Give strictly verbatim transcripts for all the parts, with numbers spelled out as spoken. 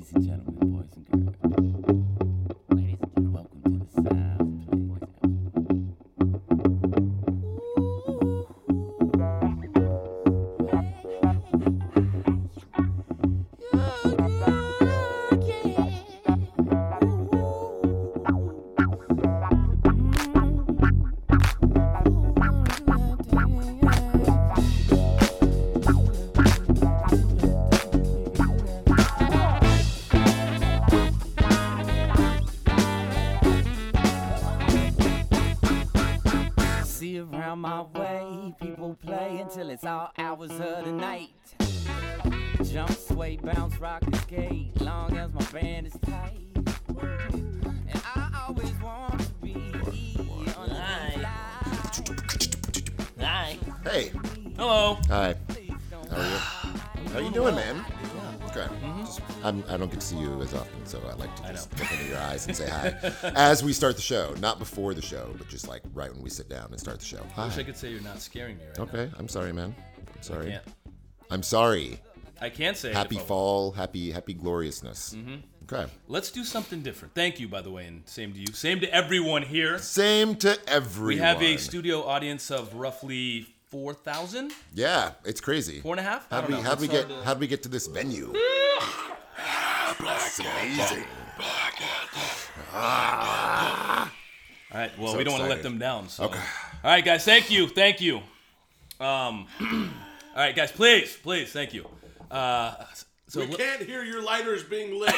Ladies and gentlemen, boys and girls. Ladies and gentlemen, welcome to the Sound Play. See around my way, people play until it's all hours of the night. Jump, sway, bounce, rock, and skate, long as my band is tight. And I always want to be on the fly. Hi. Hey. Hello. Hi. How are you? How you doing, man? Okay. Just, I'm, I don't get to see you as often, so I like to just look into your eyes and say hi as we start the show. Not before the show, but just like right when we sit down and start the show. I wish I Hi. could say you're not scaring me right Okay. I'm sorry, man. I'm sorry. now. I can't. I'm sorry. I can't say it Happy if I- fall. Happy happy gloriousness. Mm-hmm. Okay. Let's do something different. Thank you, by the way, and same to you. Same to everyone here. Same to everyone. We have a studio audience of roughly four thousand, Yeah, it's crazy. four and a half. I How'd don't we, know. how'd we It's get hard to- how'd we get to this venue? It's amazing. All right. Well, So we don't want to let excited. them down. So. Okay. All right, guys. Thank you. Thank you. Um. all right, guys. Please, please. Thank you. Uh. So We li- can't hear your lighters being lit.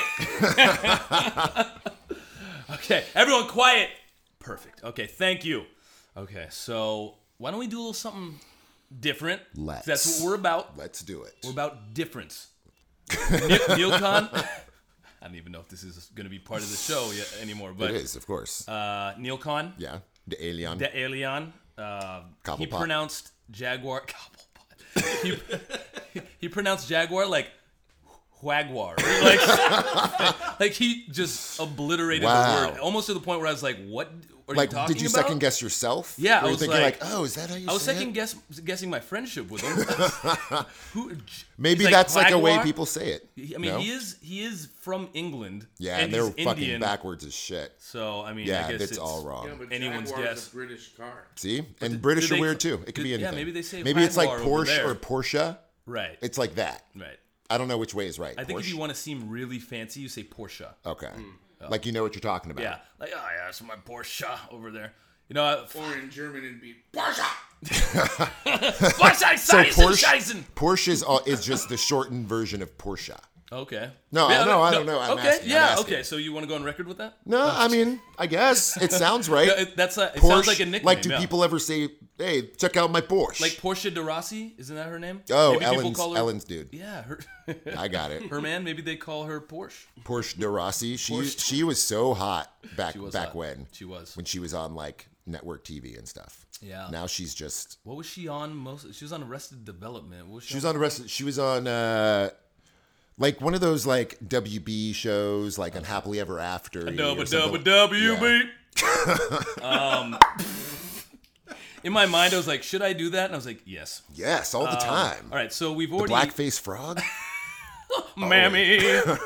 Okay, everyone quiet. Perfect. Okay, thank you. Okay, so why don't we do a little something different? Let's. That's what we're about. Let's do it. We're about difference. Ne- Neil Khan. I don't even know if this is going to be part of the show yet anymore, but It is, of course. Uh, Neil Khan, yeah. The alien. the alien, uh, he Cobblepot. pronounced Jaguar. Cobblepot. He, he pronounced Jaguar like Jaguar. Like, like he just obliterated Wow. the word, almost to the point where I was like, "What are Like, you talking did you about?" second guess yourself? Yeah, I Were you was thinking like- like, oh, is that how you I was say second it? guess, guessing my friendship with him. Who, Maybe he's that's like a way Jaguar? people say it. I mean, no? he is he is from England. Yeah, and and they're he's fucking Indian, backwards as shit. So I mean, Yeah, I guess that's it's all wrong. Yeah, but Anyone's Jaguar's guess. a British car. See? And do- British do are they- weird too. It could be yeah, anything. maybe they say Maybe it's like Jaguar over Porsche there. or Porsche. Right. It's like that. right. I don't know which way is right. I think if Porsche? you want to seem really fancy, you say Porsche. Okay. Like you know what you're talking about. Yeah, like oh yeah, that's my Porsche over there. You know, uh, Or in German, it'd be Porsche. Porsche, So Scheißen, Porsche, Scheißen. Porsche is, all, is just the shortened version of Porsche. Okay. No, Yeah, no, I don't know. I'm okay, asking, I'm yeah, asking. okay. So you want to go on record with that? No, I mean, I guess it sounds right. Yeah, it, that's a, it Porsche, sounds like a nickname. like, do yeah. people ever say, "Hey, check out my Porsche"? like Portia de Rossi? Isn't that her name? oh, Maybe people Ellen's, call her- Ellen's dude. Yeah, her. I got it. her man. Maybe they call her Porsche. Porsche de Rossi. She Porsche. she was so hot back She was back hot. when She was. when she was on like network T V and stuff. Yeah. Now she's just What was she on most? She was on Arrested Development. What was she, she was on the rest. She was on uh like one of those like W B shows, like Unhappily Ever After. Double or double something. W B. Yeah. um, in my mind, I was like, should I do that? And I was like, yes. Yes, all the time. All right, so we've The already. blackface frog. Mammy.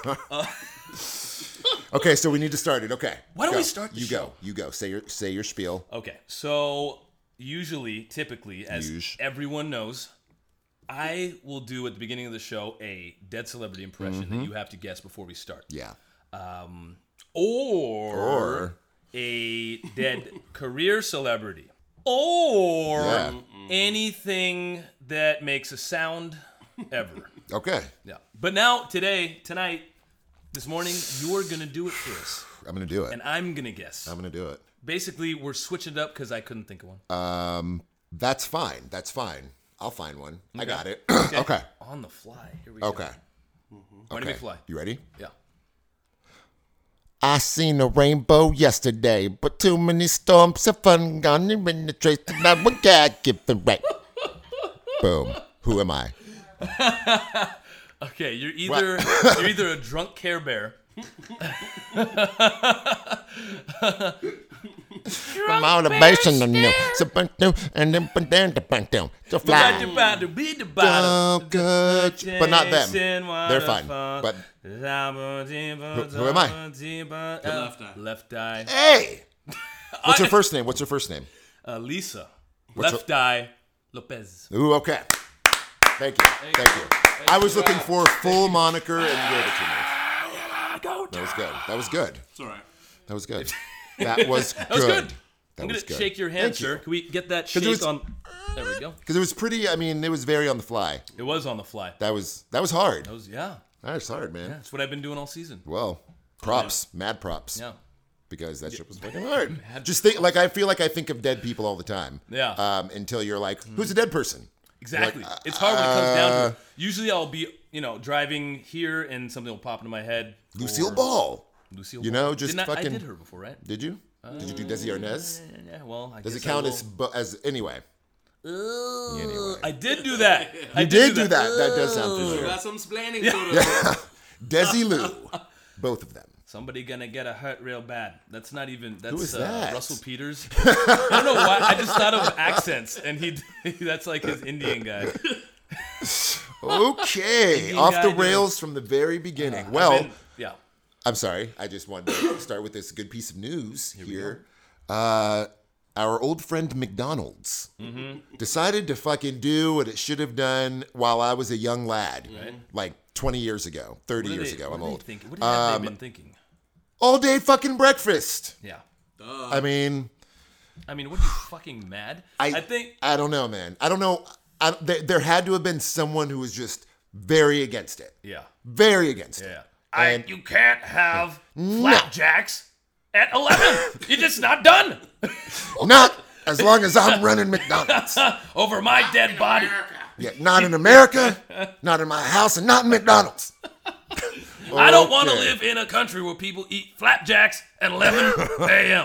Okay, so we need to start it. Okay. Why don't Go. we start the You show? go. You go. Say your say your spiel. Okay, so usually, typically, as Usual. everyone knows, I will do at the beginning of the show a dead celebrity impression Mm-hmm. that you have to guess before we start. Yeah. Um, or, Or- a dead career celebrity. Or Yeah. anything that makes a sound ever. Okay. Yeah. But now, today, tonight, this morning, you're going to do it for us. I'm gonna do it. And I'm going to guess. I'm gonna do it. Basically, we're switching it up because I couldn't think of one. Um, that's fine. That's fine. I'll find one. I got it. Okay. okay. On the fly. Here we Okay. go. Why do we fly? You ready? Yeah. I seen a rainbow yesterday, but too many storms have fun gone in the trace that I would get given right. Boom. Who am I? Okay, you're either you're either a drunk Care Bear From all the basin and you. And then but then the bang down. To fly. Oh, good. But not them. They're fine. But who, who am I? Left eye. Left eye. Hey! What's her first name? What's her first name? Uh, Lisa. What's Left eye. Lopez. Ooh, okay. Thank you. Thank, Thank you. you. I was looking for a full moniker and you gave it to me. That was good. That was good. It's all right. That was good. That was good. That was good. That I'm was gonna good. shake your hand, Thank sir. you. Can we get that shake was- on? There we go. Because it was pretty, I mean, it was very on the fly. It was on the fly. That was that was hard. That was yeah. That was hard, man. Yeah, that's what I've been doing all season. Well, props. Mad props. Yeah. Because that shit was fucking hard. Just think, like, I feel like I think of dead people all the time. Yeah. Um, until you're like, who's a dead person? Exactly. Like, It's hard when it comes down to uh, it. Usually I'll be, you know, driving here and something will pop into my head. Lucille or- Ball. Lucille You Ball. know, just Didn't I, fucking- I did her before, right? Did you? Did you do Desi Arnaz? Yeah, well, I Does it guess I count will- as, bu- as anyway? Ooh, Anyway. I did do that. I You did do that. That does sound We familiar. got some splaining to do. Desi Lou. Both of them. Somebody gonna get a hurt real bad. That's not even. That's Who is uh, that? Russell Peters. I don't know why. I just thought of accents, and he. That's like his Indian guy. Okay. Indian Off guy the doing- rails from the very beginning. I've well, been- yeah. I'm sorry. I just wanted to start with this good piece of news here. Uh, our old friend McDonald's Mm-hmm. decided to fucking do what it should have done while I was a young lad, Right. like twenty years ago, thirty What are years they- ago. what I'm are they old. thinking? What have Um, they been thinking? All day fucking breakfast. Yeah. I mean, I mean, what are you fucking mad? I, I think. I don't know, man. I don't know. I, there, there had to have been someone who was just very against it. Yeah. Very against it. Yeah. I. And- You can't have flapjacks at eleven. You're just not done. Not as long as I'm running McDonald's. Over my dead body. Yeah, not in America, not in my house, and not in McDonald's. I don't want to Okay. live in a country where people eat flapjacks at eleven a.m.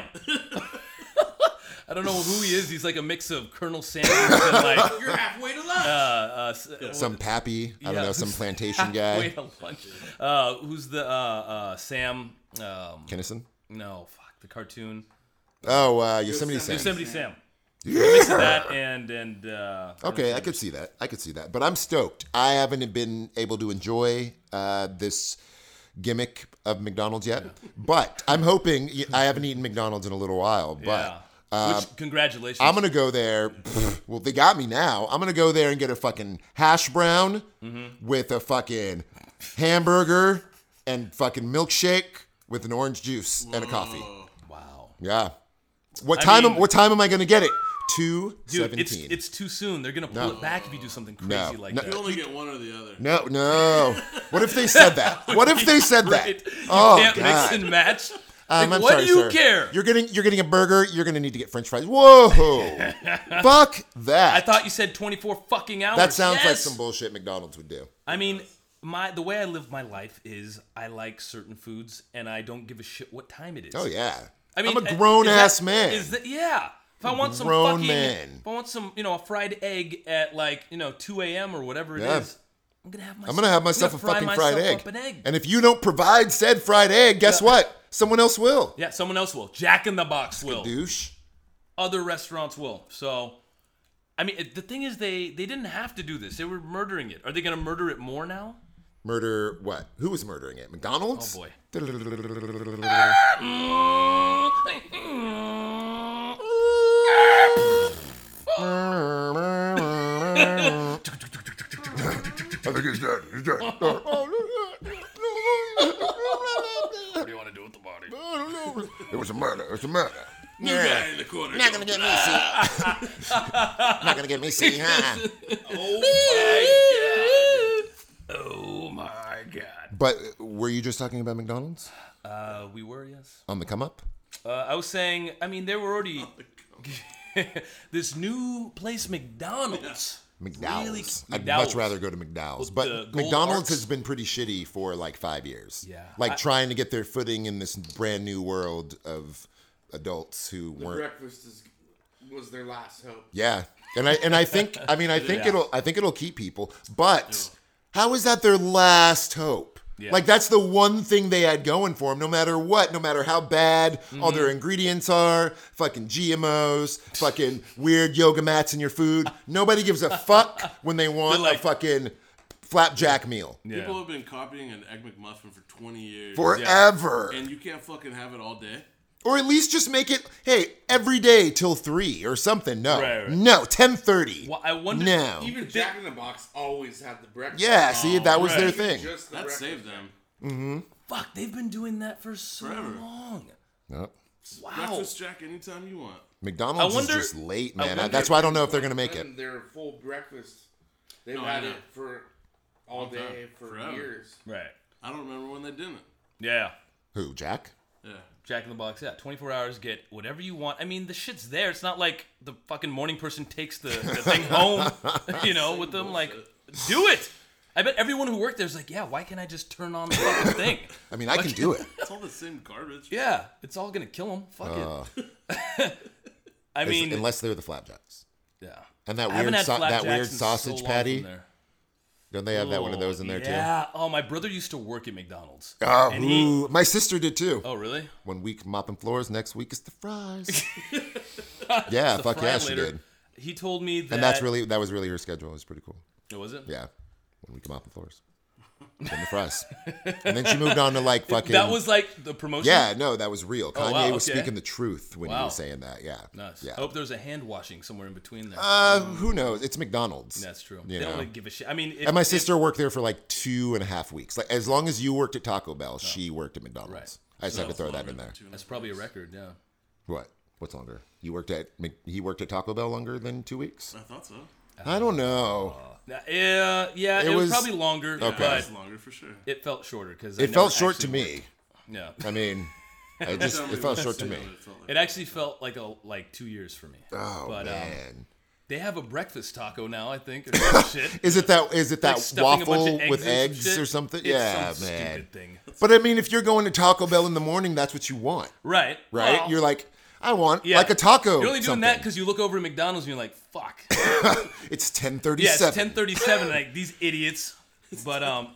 I don't know who he is. He's like a mix of Colonel Sanders and like You're halfway to lunch. uh, uh, s- Some pappy, I don't Yeah. know, some plantation halfway guy. to lunch. Uh, who's the uh, uh, Sam? Um, Kinnison? no, fuck the cartoon. Oh, uh, Yosemite Sam. Yosemite Sam. Mix of that and and. Uh, Okay, I could see that. I could see that. But I'm stoked. I haven't been able to enjoy uh, this gimmick of McDonald's yet. But I'm hoping, I haven't eaten McDonald's in a little while, but yeah. Which, congratulations. I'm gonna go there. Well, they got me now. I'm gonna go there and get a fucking hash brown Mm-hmm. with a fucking hamburger and fucking milkshake with an orange juice and a coffee. Wow. Yeah. What I time? mean- am, what time am I gonna get it? Two Dude, it's seventeen. it's too soon. They're gonna pull No. it back if you do something No. crazy like No. that. You only get one or the other. No, no. What if they said that? What if they said that? Right? You Oh can't God. mix and match. Um, Like, I'm what sorry, do you sir. care? You're getting you're getting a burger. You're gonna need to get French fries. Whoa! Fuck that. I thought you said twenty-four fucking hours. that sounds like Yes! some bullshit McDonald's would do. I mean, my the way I live my life is I like certain foods and I don't give a shit what time it is. Oh yeah. I mean, I'm a uh, grown is ass that- man. Is that yeah? If I want some grown fucking, man. if I want some, you know, a fried egg at like you know two a.m. or whatever it Yeah. is, I'm gonna have myself. I'm gonna have myself I'm a gonna fucking fry fried myself egg. up an egg. And if you don't provide said fried egg, guess what? Someone else will. Yeah, someone else will. Jack in the Box will. Douche. Other restaurants will. So, I mean, it- the thing is, they they didn't have to do this. They were murdering it. Are they gonna murder it more now? Murder what? Who was murdering it? McDonald's? Oh boy. I think it's dead. It's dead. What do you want to do with the body? I don't know. It was a murder. It was a murder. New guy in the corner. Not gonna get me, see. Not gonna get me, see, huh? Oh my god. But uh, were you just talking about McDonald's Uh, we were, yes. on the come up? Uh, I was saying, I mean, they were already. This new place, McDonald's. McDowell's. Really- I'd McDowell's. much rather go to McDowell's. With But the gold McDonald's arcs. has been pretty shitty for like five years. Yeah. Like I- trying to get their footing in this brand new world of adults who The weren't. breakfast is, was their last hope. Yeah. And I and I think I mean I think Yeah. it'll I think it'll keep people. But how is that their last hope? Yeah. Like that's the one thing they had going for them. No matter what, no matter how bad Mm-hmm. all their ingredients are, fucking G M Os, fucking weird yoga mats in your food. Nobody gives a fuck when they want They're like- a fucking flapjack meal Yeah. People have been copying an Egg McMuffin for twenty years. forever. And you can't fucking have it all day. Or at least just make it, hey, every day till three or something. No, Right, right. no, ten thirty. Well, I wonder. No. Even Jack in the Box always had the breakfast. Yeah, see, that was right. their Even thing. just the That breakfast. saved them. Fuck, they've been doing that for so Forever. long. No. Wow. Breakfast Jack anytime you want. McDonald's I wonder- is just late, I man. wonder- That's why I don't know if they're gonna make it. When Their full breakfast. They've No, I had know. it for all Long time. day for Forever. years. Right. I don't remember when they didn't. Yeah. Who, Jack? Yeah. Jack in the Box, yeah. twenty-four hours, get whatever you want. I mean, the shit's there. It's not like the fucking morning person takes the, the thing home, you know, with them. Like, do it. I bet everyone who worked there is like, yeah, why can't I just turn on the fucking thing? I mean, I can do it. It's all the same garbage. Yeah, it's all gonna kill them. Fuck Uh, it. I mean, unless they're the flapjacks. yeah. And that I haven't weird, had so- that flapjacks weird in so sausage long patty. from there. Don't they have that one of those in there Yeah. Oh, my brother used to work at McDonald's. too? Oh, And he- ooh, my sister did too. Oh, really? One week mopping floors, next week is the fries. yeah, The fuck yeah, she Frylater. did. He told me that. And that's really that was really her schedule. It was pretty cool. Oh, was it? Yeah, one week mopping floors, then the fries, and then she moved on to like fucking. That was like the promotion. Yeah, no, that was real. Kanye Oh, wow, was okay. speaking the truth when he Wow. was saying that. Yeah, Nice. yeah. I hope there's a hand washing somewhere in between there. Uh, who knows? It's McDonald's. That's true. You they know? don't really give a shit. I mean, if, And my if- sister worked there for like two and a half weeks. Like as long as you worked at Taco Bell, she worked at McDonald's. Right. I just had to That's throw that longer in than there. two and a that's half probably a weeks. record. Yeah. What? What's longer? You worked at Mc- he worked at Taco Bell longer than two weeks? I thought so. I don't know. Yeah, yeah. It, It was, was- probably longer, Okay. but It's longer for sure. it felt shorter because It felt short to me. Yeah. I mean, it just Tell me it felt what short to it me. felt like. It actually felt like a like two years for me. Oh but, Um, man. they have a breakfast taco now, I think. Or some shit. Is it that is it that Like stuffing a bunch waffle of eggs with in some eggs shit. or something? It's yeah, some man. Stupid thing. But I mean, if you're going to Taco Bell in the morning, that's what you want, Right. right? Well, you're like, I want yeah. like a taco. You're only doing something. that because you look over at McDonald's and you're like, fuck. It's ten Yeah, thirty-seven. it's ten thirty-seven. Like these idiots. But um,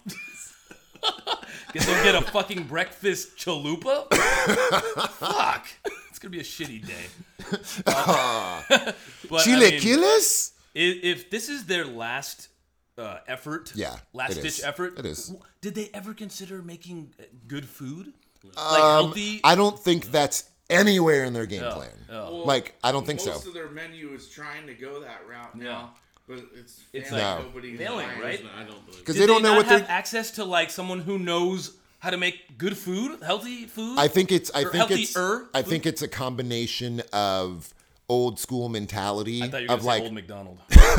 guess they'll get a fucking breakfast chalupa. Fuck, it's gonna be a shitty day. Uh, but I mean, Chilaquiles? i- if this is their last uh, effort, Yeah, last it ditch is. effort, It is. Did they ever consider making uh, good food, like Um, healthy? I don't think that's anywhere in their game Oh, plan. oh. Like, I don't think so. Most of their menu is trying to go that route Yeah. now, but it's, It's failing. like Nobody's failing, buying right? it. I don't believe Because Did they don't know not what have they're. access to like someone who knows how to make good food, healthy food. I think it's. I Or think it's. healthier I food? think it's a combination of old school mentality I thought you were of gonna like. say Old McDonald.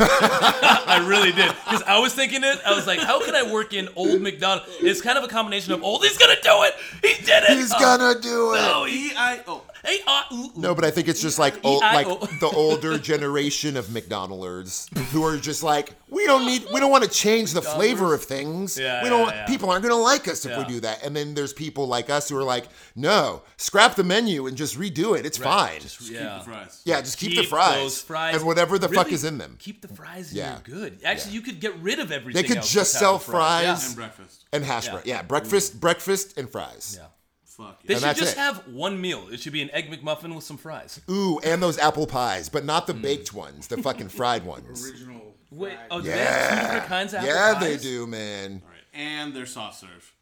I really did because I was thinking it. I was like, how can I work in Old McDonald? It's kind of a combination of old. He's gonna do it. He did it. He's Oh, gonna do it. no, he, E I O. hey, uh, ooh, ooh. No, but I think it's just like old, like E I O. the older generation of McDonalders who are just like, we don't need, we don't want to change the flavor of things. Yeah, we don't. yeah, want, yeah. People aren't going to like us if we Yeah. do that. And then there's people like us who are like, no, scrap the menu and just redo it. It's fine. Just, Keep yeah. the fries. yeah, just keep, Keep the fries, those fries and whatever the fuck Really, is in them. Keep the fries. Yeah. Yeah, good. Actually, you could get rid of everything. They could else just without sell the fries. fries. And breakfast. And hash Yeah. brown. Yeah, breakfast, breakfast, and fries. Yeah. Fuck They yeah. And should that's just it. have one meal. It should be an egg McMuffin with some fries. Ooh, and those apple pies, but not Hmm. the baked ones, the fucking fried ones. Original. Wait, fried. oh, do they have two different Yeah, kinds of apple yeah, pies? they do, man. All right. And their soft serve.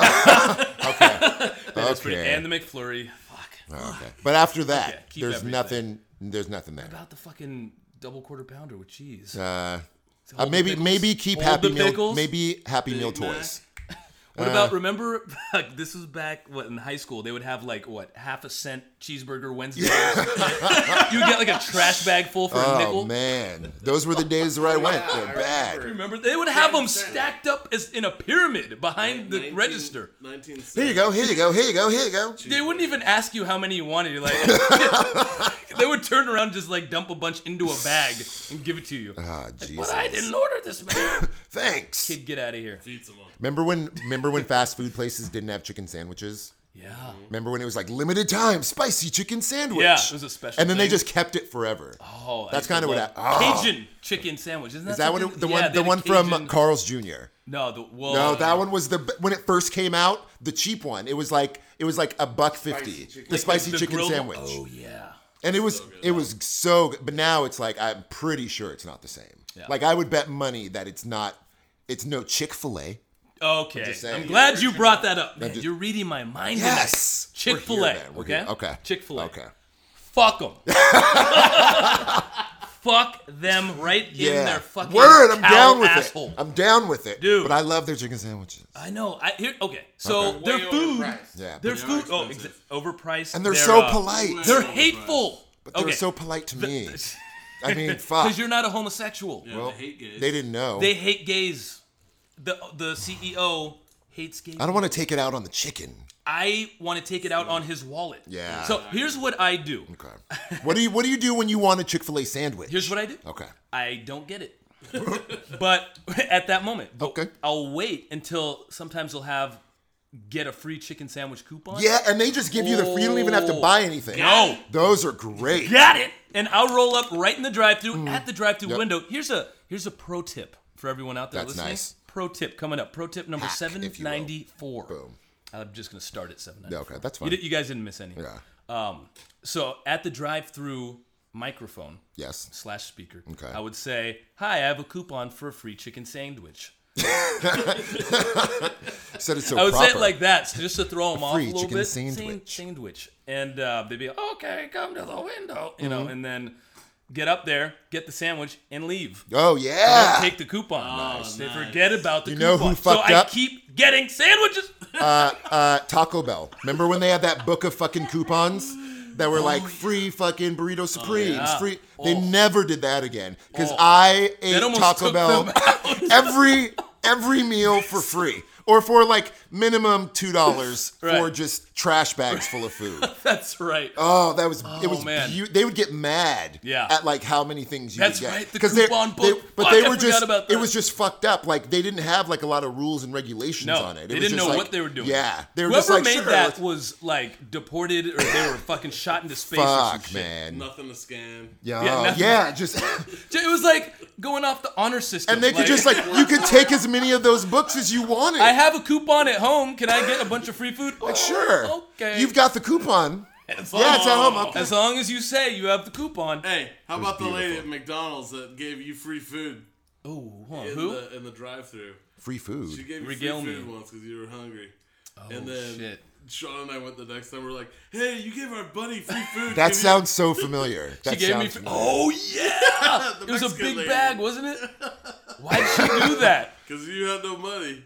That's pretty- Okay. And the McFlurry. Fuck. Okay. But after that, Okay, keep there's everything. nothing. There's nothing there. About the fucking double quarter pounder with cheese. Uh, uh, Hold the maybe pickles. maybe keep Hold Happy the Meal. pickles. Maybe Happy Meal Big Mac. toys. What Uh, about, remember, like, this was back, what, in high school, they would have, like, what, half a cent cheeseburger Wednesday? You would get, like, a trash bag full for a Oh nickel. man, those were the days where I went. Yeah, They're I bad. remember. Remember? They would have them ten cent. stacked up as in a pyramid behind the nineteen register. nineteen Here you go. Here you go. Here you go. Here you go. They wouldn't even ask you how many you wanted. You're like, they would turn around and just, like, dump a bunch into a bag and give it to you. Ah, But Jesus. I didn't order this, man. Thanks. Kid, get out of here. Feed someone. Remember when? Remember when fast food places didn't have chicken sandwiches? Yeah. Remember when it was like limited time spicy chicken sandwich? Yeah, it was a special And then they thing. just kept it forever. Oh, I That's used to kinda what love I- oh. Cajun chicken sandwich. Isn't that Is that what something- it, the yeah, one? they The had one a from Cajun- Carl's Junior No, the well, No, that one was the when it first came out, the cheap one. It was like it was like a buck fifty, chicken. the spicy the chicken grilled- sandwich, Oh yeah. and it was it was so good. But now it's like I'm pretty sure it's not the same. Yeah. Like I would bet money that it's not. It's no Chick-fil-A. Okay. just saying. I'm glad you brought that up. Man, just- you're reading my mind. Yes, Chick Fil We're A. here, man. We're Okay. here. Okay. Chick Fil A. Okay. Fuck them. Fuck them right in Yeah. their fucking Word. I'm cow down with asshole. it. I'm down with it, Dude. But I love their chicken sandwiches, I know. I here. Okay. So Okay. their Way food. overpriced. Yeah. Their They are food. Oh, expensive. exa- overpriced. and they're, They're, so uh, polite. They're Overpriced. hateful. But they're okay. so polite to me. I mean, fuck. Because you're not a homosexual. Yeah, Well, they hate gays. They didn't know. They hate gays. The the C E O hates gays. I don't want to take it out on the chicken. I want to take it out on his wallet. Yeah. So here's what I do. Okay. What do you What do you do when you want a Chick-fil-A sandwich? Here's what I do. Okay. I don't get it. But at that moment, but Okay. I'll wait until sometimes they'll have get a free chicken sandwich coupon. Yeah, and they just give you the free. You don't even have to Oh. buy anything. No. Those are great. Got it. And I'll roll up right in the drive-through at the drive-through Mm. Yep. window. Here's a here's a pro tip for everyone out there That's listening. nice. Pro tip coming up. Pro tip number Hack, seven if you will. ninety-four. Boom. I'm just gonna start at seven Yeah, ninety-four. okay, that's You, fine. di- you guys didn't miss any. Yeah. Um, so at the drive-through microphone Yes. slash speaker, Okay. I would say, "Hi, I have a coupon for a free chicken sandwich." Said it so I would proper. say it like that, so just to throw them off a free little chicken bit. sandwich. San- sandwich, and uh, they'd be like, "Okay, come to the window," you Mm-hmm. know, and then get up there, get the sandwich, and leave. Oh Don't yeah. take the coupon. Nice. They nice. forget about the You know coupon. who fucked so I up? keep getting sandwiches. uh, uh, Taco Bell. Remember when they had that book of fucking coupons that were like free fucking burrito supremes? yeah. Free. They Oh. never did that again because Oh. I ate almost Taco took Bell them out. every every meal for free. Or for like minimum two dollars for Right. just trash bags full of food. That's right. Oh, that was it was man. beau- they would get mad Yeah. at like how many things you That's would get. right, the 'Cause they- coupon they- book. but Fuck, they I were forgot just about it that. was just fucked up. Like they didn't have like a lot of rules and regulations No, on it. It they was didn't just know like- what they were doing. Yeah. They were Whoever just like made sure, that let's- was like deported or they were fucking shot into space or some fuck shit. man. Nothing to scan. Yeah, Yeah, nothing. yeah, just It was like going off the honor system. and they could just like you could take as many of those books as you wanted. I have a coupon at home. Can I get a bunch of free food? like sure. Okay. You've got the coupon. As Yeah, it's at long- home. Okay. As long as you say you have the coupon. Hey, how about the lady beautiful. at McDonald's that gave you free food Oh, hold on. in Who? the in the drive-through? Free She food. gave you Regale free me. food once because you were hungry. Oh, and then shit. Sean and I went the next time. We're like, "Hey, you gave our buddy free food." That Give me- sounds so familiar. That She gave me. sounds Free- familiar. oh yeah. The It was a Mexican big lady. bag, wasn't it? Why'd she do that? Because you had no money.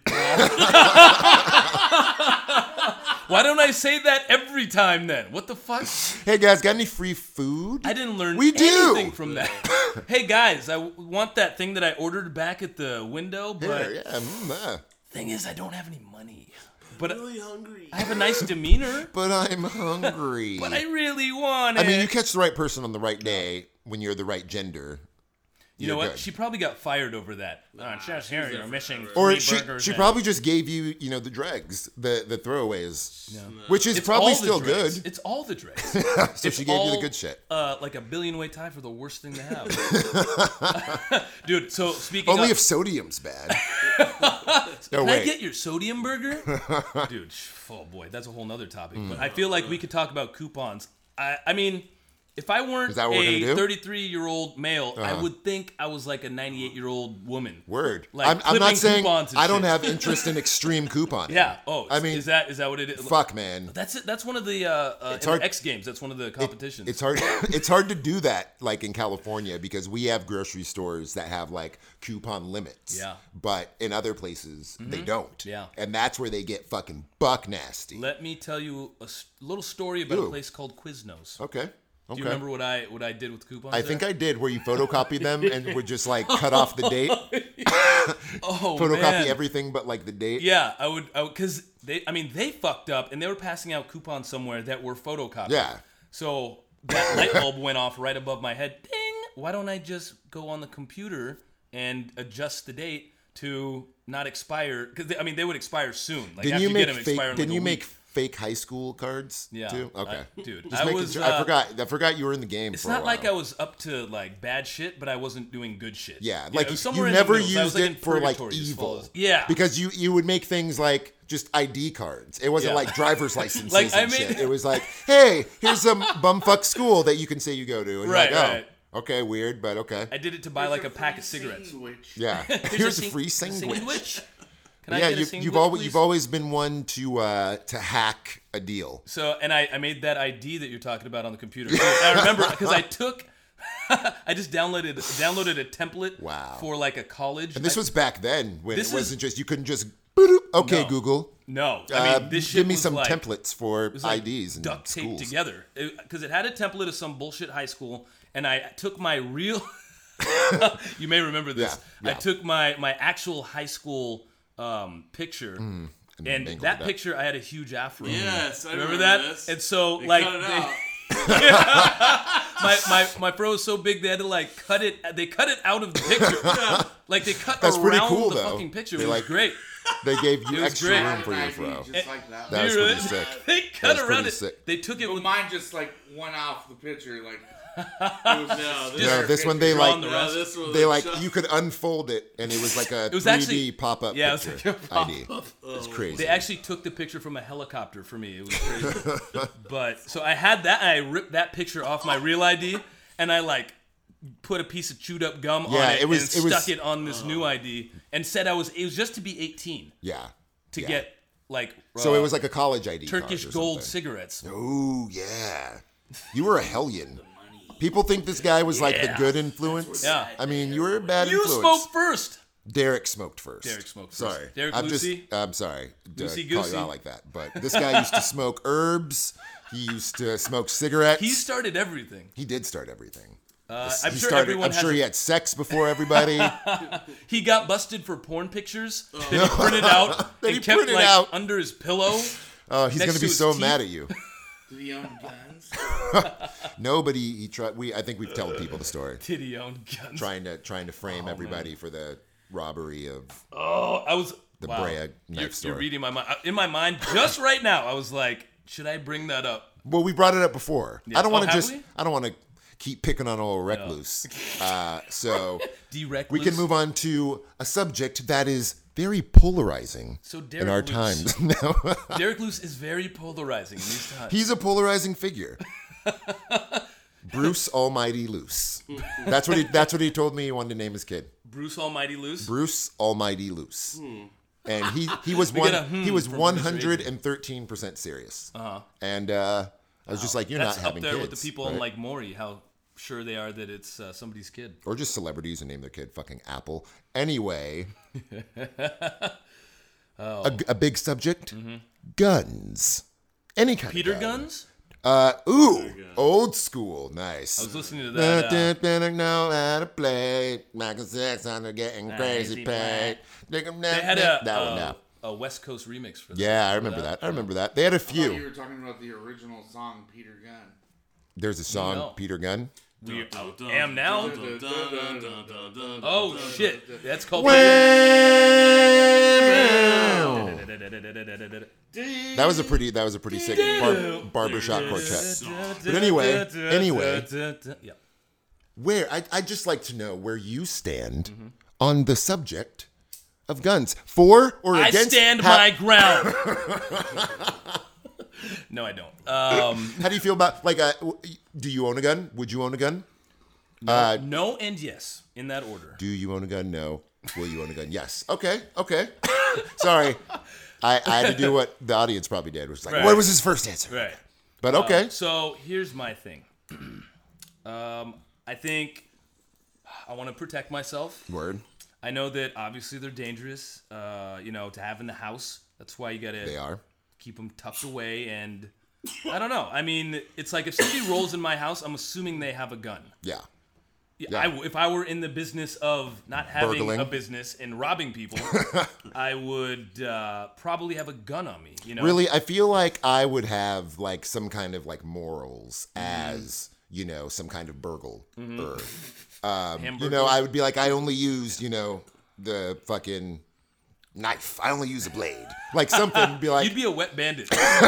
Why don't I say that every time then? What the fuck? Hey guys, got any free food? I didn't learn We do. anything from that. Hey guys, I w- want that thing that I ordered back at the window, but Here, yeah, mm, uh, thing is, I don't have any money. But I- Really hungry. I have a nice demeanor. but I'm hungry. But I really want it. I mean, you catch the right person on the right day when you're the right gender. You know you're what? good. She probably got fired over that. Oh, it says here you're missing Or three she burgers she and- probably just gave you, you know, the dregs, the the throwaways, which is It's probably all the still dregs. good. It's all the dregs. So It's she gave you the all, good shit. Uh, like a billion way tie for the worst thing to have. Dude, so speaking Only of, if sodium's bad. no can wait. I get your sodium burger? Dude, sh- oh boy, that's a whole nother topic. Mm. But I feel like we could talk about coupons. I, I mean, if I weren't Is that what we're a gonna do? thirty-three-year-old male, I Uh-huh. would think I was like a ninety-eight-year-old woman. Word. Like I'm, I'm clipping not saying coupons and I don't shit. have interest in extreme couponing. Yeah. Oh, I mean, is that is that what it is? fuck, man. That's it. That's one of the uh, uh, in hard- the X Games. That's one of the competitions. It's hard. It's hard to do that, like in California, because we have grocery stores that have like coupon limits. Yeah. But in other places, they don't. Yeah. And that's where they get fucking buck nasty. Let me tell you a s- little story about Ooh. a place called Quiznos. okay. Okay. Do you remember what I what I did with coupons? I there? think I did, where you photocopied them and would just like cut off the date, oh photocopy man. everything but like the date. Yeah, I would because they. I mean, they fucked up and they were passing out coupons somewhere that were photocopied. Yeah. So that light bulb went off right above my head. Ding! Why don't I just go on the computer and adjust the date to not expire? Because I mean, they would expire soon. Like Didn't after you you make get them, fake? expire in Didn't like a you make week. fake high school cards Yeah. too? Okay, I- dude, Just I making was, sure- I uh, forgot. I forgot you were in the game. It's for a not like while. I was up to like bad shit, but I wasn't doing good shit. Yeah, You like know, you, somewhere you in the never middle, so I was, used like, in it for like purgatory as far evil. as- Yeah. because you you would make things like just I D cards. It wasn't Yeah. like driver's licenses Like, I and made- shit. It was like, hey, here's some bumfuck school that you can say you go to. And Right, you're like, oh, right. okay, weird, but okay. I did it to buy like a pack of cigarettes. Yeah, Here's here's a sing- free sandwich. sandwich. Can I Yeah, get a you, sandwich, you've always please? you've always been one to uh, to hack a deal. So, and I, I made that I D that you're talking about on the computer. I remember because I took, I just downloaded downloaded a template Wow. for like a college. And this I- was back then when This it is- wasn't just you couldn't just boop, okay No. Google. no, I Uh, mean this shit give me was some like, templates for it was like I Ds and duct taped schools. together because it, it had a template of some bullshit high school, and I took my real. You may remember this. Yeah, yeah. I took my my actual high school um, picture. and And mangled that it up. picture, I had a huge afro. Yes, I remember, remember that. this. And so, They like, cut it they- out. my my my fro was so big they had to like cut it. They cut it out of the picture. Like they cut That's around pretty cool, the though. fucking picture. They, it was like, great. They gave you It was extra great. room for your fro. Just like that. That was You pretty know, sick. They That cut was around pretty it. sick. They took it But with mine just like went off the picture. Like it was No, this, No, this one they drawn like the no, rest. this was they a like shot. you could unfold it and it was like a was three D actually- pop up yeah, it was picture like a I D. It's crazy. They actually took the picture from a helicopter for me. It was crazy. But so I had that. And I ripped that picture off my real I D, and I like put a piece of chewed up gum Yeah, on it, it was- and it was- stuck it on this new I D, and said I was. It was just to be eighteen yeah. to yeah. get like. So uh, it was like a college I D. Turkish card or gold something. cigarettes. Oh yeah, you were a hellion. People think this guy was like the Yeah. good influence. Yeah. I mean, you were a bad You influence. smoked first. Derek smoked first. Derek smoked first. Sorry, Derek I'm Lucy? just. I'm sorry to Lucy call Goosey. you out like that, but this guy used to smoke herbs. He used to smoke cigarettes. He started everything. He did start everything. Uh, This- I'm he sure started- everyone I'm has. sure a- he had sex before everybody. He got busted for porn pictures that he printed out That and he kept printed like out. under his pillow. Oh, he's Next gonna to be his so teeth. mad at you. did he own guns? Nobody. He tried. We. I think we've told people the story. Did he own guns? Trying to trying to frame everybody for the robbery of Oh, I was the wow. Brea knife you're, store. You're reading my mind. In my mind, just right now, I was like, should I bring that up? Well, we brought it up before. Yeah. I don't Oh, want to have just. we? I don't want to keep picking on old Recluse. Uh, so Direct. we can move on to a subject that is very polarizing So in Derek our Luce. times. No, Derek Luce is very polarizing in these times. he's a polarizing figure. Bruce Almighty Luce. That's what he. That's what he told me he wanted to name his kid. Bruce Almighty Luce. Bruce Almighty Luce. And he he was We one get a hmm he was from one producer hundred and thirteen percent serious. Uh-huh. And uh, I was just like, you're That's not up having there kids, with the people on right? like Maury, how sure they are that it's uh, somebody's kid. Or just celebrities who name their kid fucking Apple. Anyway, Oh. a, a big subject: guns. Any kind Mm-hmm. Peter of gun. Guns? Uh, ooh, old school, nice. I was listening to that. Uh, Didn't know how to play. Michael Jackson, they're getting Crazy crazy paid. They they had a, that one uh, now. a West Coast remix for that. Yeah, I remember that. I remember that. They had a I thought you few. were talking about the original song, Peter Gunn. There's a song, No. Peter Gunn. We Dun, dun, am now. dun, dun, dun, dun, dun, dun, dun, Oh dun, shit, that's called. That was a pretty. That was a pretty sick bar, barbershop quartet. But anyway, anyway. yeah. Where I I just like to know where you stand Mm-hmm. on the subject of guns, for or I against. stand how, my ground. No, I don't. Um, How do you feel about like? Uh, do you own a gun? Would you own a gun? Uh, no and yes, in that order. do you own a gun? No. Will you own a gun? Yes. Okay. Okay. Sorry, I, I had to do what the audience probably did, which was like, Right. what was his first answer? Right. But okay. So here's my thing. um, I think I want to protect myself. Word. I know that obviously they're dangerous. Uh, you know, to have in the house. That's why you gotta They are. keep them tucked away. And I don't know. I mean, it's like if somebody rolls in my house, I'm assuming they have a gun. Yeah. Yeah. I, if I were in the business of not having Burgling. a business and robbing people, I would uh, probably have a gun on me. You know, Really, I feel like I would have like some kind of like morals as you know some kind of burglar. Um, you know, I would be like, I only used you know the fucking knife. I only use a blade. Like something. Be like. You'd be a wet bandit.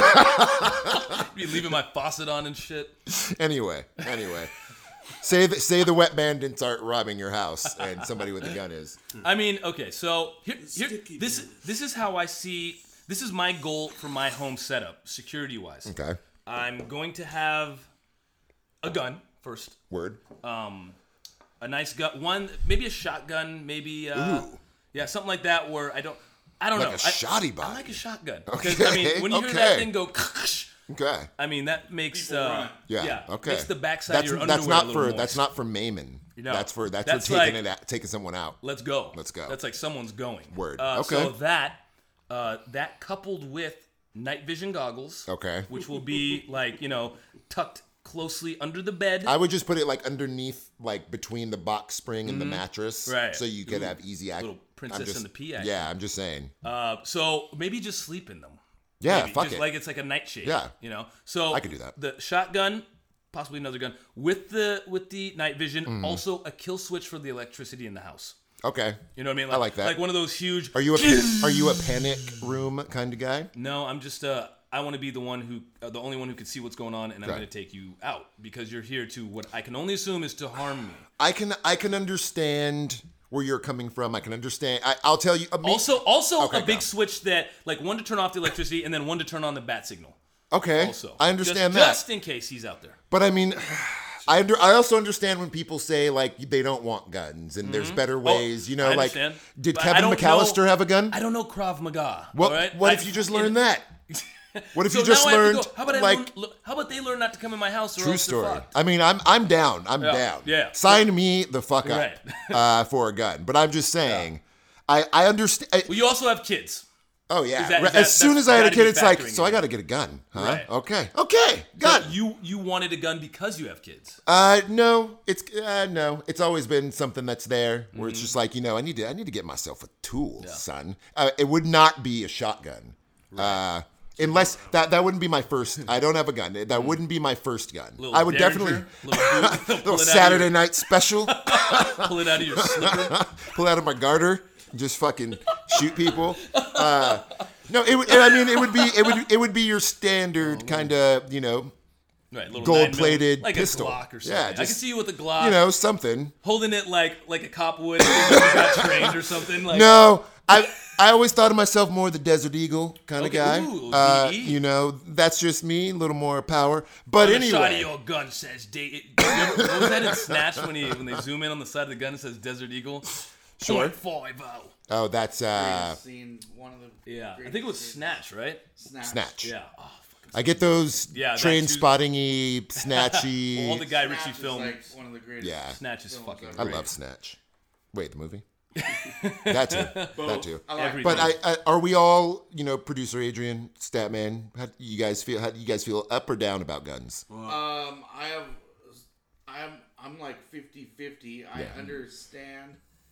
Be leaving my faucet on and shit. Anyway, anyway. Say that. Say the wet bandits aren't robbing your house, and somebody with a gun is. I mean, okay, so here, here Sticky this man. this is how I see. This is my goal for my home setup, security wise. Okay. I'm going to have a gun first. Word. Um, a nice gun, one maybe a shotgun, maybe uh, Ooh. yeah, something like that. Where I don't, I don't Like know. a I- shoddy I body. like a shotgun because I mean, when you hear Okay. that thing go, Okay. I mean that makes People uh, run. Yeah. yeah, Okay. makes the backside that's, of your that's underwear not a little for moist. that's not for maiming. No. That's for that's, That's for taking like- it out, taking someone out. Let's go. Let's go. That's like someone's going. Word. Uh, Okay. So that uh, that coupled with night vision goggles. Okay. Which will be like you know tucked closely under the bed. I would just put it like underneath, like between the box spring and the mattress, Right. so you could have easy access. Little Princess and the Pea action. Yeah, I'm just saying. Uh, so maybe just sleep in them. Yeah, Maybe. fuck just it. like it's like a nightshade. Yeah. You know. So I could do that. The shotgun, possibly another gun with the with the night vision. Mm-hmm. Also a kill switch for the electricity in the house. Okay. You know what I mean? I like that. Like one of those huge. Are you a pan- are you a panic room kind of guy? No, I'm just uh I want to be the one who uh, the only one who can see what's going on, and I'm Right. going to take you out because you're here to what I can only assume is to harm me. I can I can understand where you're coming from. I can understand. I, I'll tell you. uh, me- Also, also Okay, a big go. switch that like one to turn off the electricity and then one to turn on the bat signal. okay. Also, I understand just, that. just in case he's out there. But I mean, I under, I also understand when people say like they don't want guns and there's better ways. you know, Mm-hmm. I like understand. did But I Kevin don't McAllister know- have a gun? I don't know Krav Maga. What all right? What I- if you just it- learned that? What if So you just now I have to learned go, how about I like learn, how about they learn not to come in my house or true else they're story? fucked? I mean, I'm I'm down. I'm Yeah, down. yeah. Sign me the fuck up Right. uh, for a gun. But I'm just saying, I I understand. Well, you also have kids. Oh yeah. Is that- is Right. that- as soon that's as I had a gotta kid, be it's like, factoring so I in. got to get a gun, huh? Right. Okay. Okay. Gun. So you you wanted a gun because you have kids. Uh, no, it's uh, no, it's always been something that's there where Mm-hmm. it's just like, you know, I need to I need to get myself a tool, son. Uh, it would not be a shotgun, uh, unless that that wouldn't be my first. I don't have a gun. That wouldn't be my first gun. Little I would Derringer, definitely little, boot, pull, little it Saturday out night special. of your, pull it out of your slipper. Pull out of my garter, and just fucking shoot people. Uh, no, it would. I mean, it would be it would it would be your standard kind of, you know, Right, little Gold-plated nine mil, like pistol. a Glock or something. Yeah, I can just, see you with a Glock, you know, something. holding it like like a cop would if you got trained or something. Like, No, I I always thought of myself more the Desert Eagle kind Okay, of guy. ooh, uh, D E. you know, that's just me, a little more power. But on the side of anyway, your gun says de- you ever- what was that in Snatch when he when they zoom in on the side of the gun it says Desert Eagle? Sure. Five oh. oh, that's uh, Seen one of the Yeah, I greatest think it was scenes. Snatch, right? Snatch. Snatch. Yeah. Oh, fucking I get those Yeah, that train too. spotting-y, snatchy. all the Guy Snatch Ritchie is films. like one of the greatest. Yeah. Snatch is films fucking ever. I great. love Snatch. Wait, the movie? that too. That too. I like Every But day. I, I, are we all, you know, producer Adrian, Statman? How do you guys feel? How do you guys feel up or down about guns? Um, I have, I'm, I'm like fifty-fifty. I Yeah. understand.